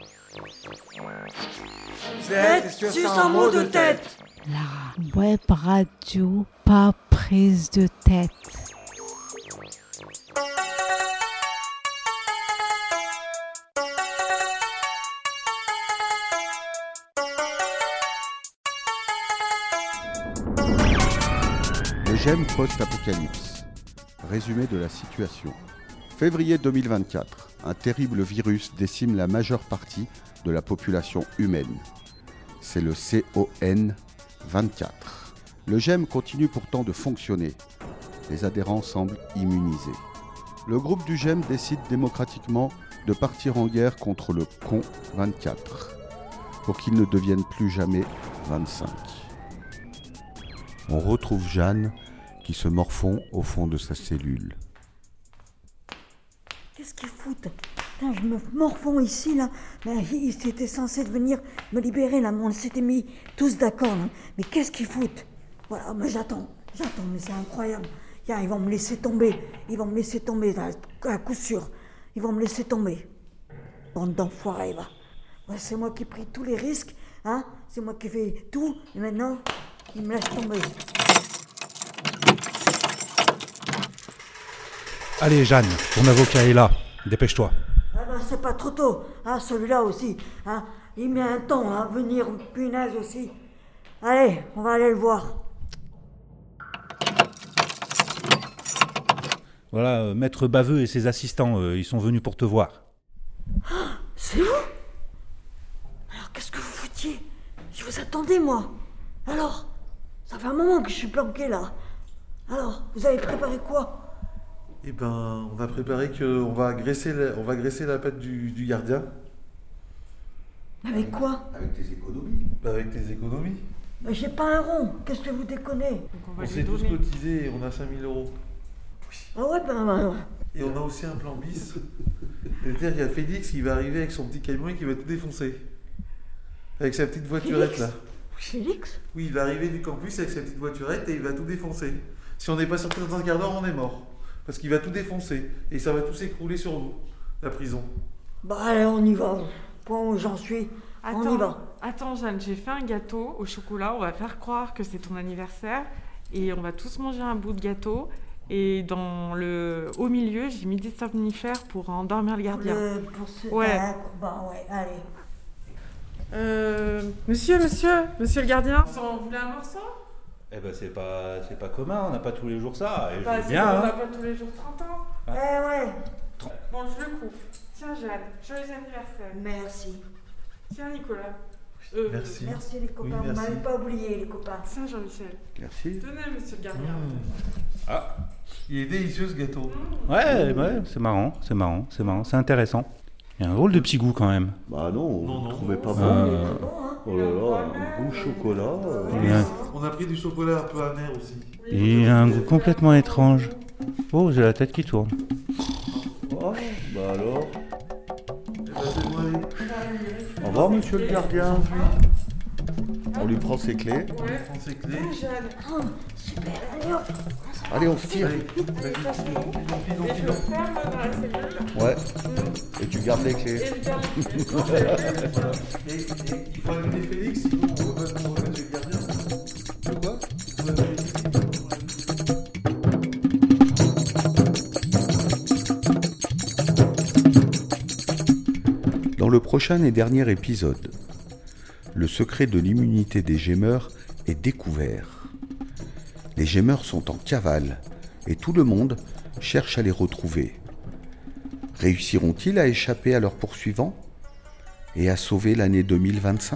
C'est juste un mot de tête. La web radio pas prise de tête. Le GEM post-apocalypse. Résumé de la situation. Février 2024. Un terrible virus décime la majeure partie de la population humaine. C'est le CON24. Le GEM continue pourtant de fonctionner. Les adhérents semblent immunisés. Le groupe du GEM décide démocratiquement de partir en guerre contre le CON24 pour qu'il ne devienne plus jamais 25. On retrouve Jeanne qui se morfond au fond de sa cellule. Qu'est-ce qu'ils foutent? Putain, je me morfonds ici, là. Mais ils étaient censés venir me libérer, là. On s'était mis tous d'accord, là. Mais qu'est-ce qu'ils foutent? Voilà, mais j'attends, mais c'est incroyable. Ils vont me laisser tomber. À coup sûr. Ils vont me laisser tomber. Bande d'enfoirés, va. Ouais, c'est moi qui ai pris tous les risques, hein. C'est moi qui ai fait tout, et maintenant, ils me laissent tomber. Allez Jeanne, ton avocat est là, dépêche-toi. Ah ben, c'est pas trop tôt, hein, celui-là aussi, hein. Il met un temps à venir, punaise aussi. Allez, on va aller le voir. Voilà, maître Baveux et ses assistants, ils sont venus pour te voir. C'est vous? Alors qu'est-ce que vous foutiez? Je vous attendais, moi. Alors, ça fait un moment que je suis planqué là. Alors, vous avez préparé quoi? Eh ben, on va préparer on va graisser la patte du gardien. Avec quoi? Avec tes économies. Avec tes économies. Mais j'ai pas un rond, qu'est-ce que vous déconnez? On s'est tous cotisés et on a 5 000 €. Ah ouais, ben... Et on a aussi un plan bis. C'est-à-dire qu'il y a Félix qui va arriver avec son petit camion et qui va tout défoncer. Avec sa petite voiturette là. Félix? Oui, il va arriver du campus avec sa petite voiturette et il va tout défoncer. Si on n'est pas sorti dans un quart d'heure, on est mort. Parce qu'il va tout défoncer. Et ça va tout s'écrouler sur nous, la prison. Bah allez, on y va. Point où j'en suis, on y va. Attends Jeanne, j'ai fait un gâteau au chocolat. On va faire croire que c'est ton anniversaire. Et on va tous manger un bout de gâteau. Et au milieu, j'ai mis des somnifères pour endormir le gardien. Ouais. Bah ouais, allez. Monsieur le gardien, vous voulez un morceau? Eh ben c'est pas commun, on n'a pas tous les jours ça. Et Bah, je veux bien, on hein. n'a pas tous les jours 30 ans. Ouais. Bon, je le coupe. Tiens Jeanne, joyeux anniversaire. Merci. Tiens Nicolas. Merci. Merci les copains, Oui, vous merci. m'avez pas oublié les copains. Tiens Jean-Michel. Merci. Tenez monsieur le gardien. Ah, Il est délicieux ce gâteau. ouais, c'est marrant, c'est intéressant. Il y a un drôle de petit goût quand même. Bah non, Non, vous non. trouvez pas Bon, bon? hein. Oh là là, un goût chocolat. Ouais. On a pris du chocolat un peu amer aussi. Il a un goût complètement étrange. Oh, j'ai la tête qui tourne. Oh, bah alors. Eh ben, c'est bon, allez. Au revoir, monsieur le gardien. On lui prend ses clés. On prend ses clés. Jeanne, Super, allez hop. Allez, on se tire. Allez, et je filons. le ferme dans la cellule. Ouais. Et tu gardes les clés. Et je garde les clés. Et il faut amener Félix, sinon on va pas remettre le gardien. De quoi? On va amener Félix. Dans le prochain et dernier épisode, le secret de l'immunité des gémeurs est découvert. Les gémeurs sont en cavale et tout le monde cherche à les retrouver. Réussiront-ils à échapper à leurs poursuivants et à sauver l'année 2025 ?